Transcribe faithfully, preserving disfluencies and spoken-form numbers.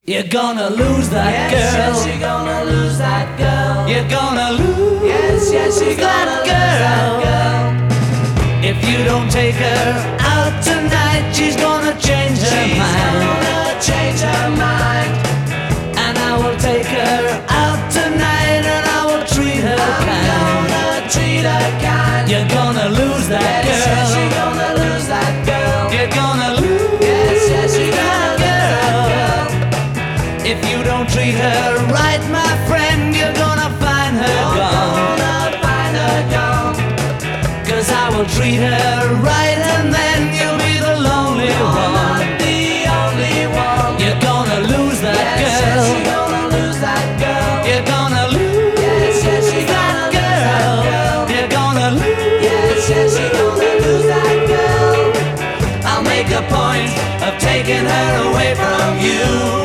You're gonna lose that yes, girl. Yes, you're gonna lose that girl. You're gonna lose yes, yes, you're that, gonna girl. lose that girl. If you don't take her out tonight, she's gonna change her she's mind. She's gonna change her mind. And I will take her out tonight, and I will treat her I'm kind. gonna treat her kind. You're gonna lose that yes, girl. Yes, you're gonna lose that girl. You're gonna lose yes, yes, you're that, gonna girl. lose that girl. If you don't treat her right, my friend, you're gonna find her you're gone. Gonna find her gone. 'Cause I will treat her right.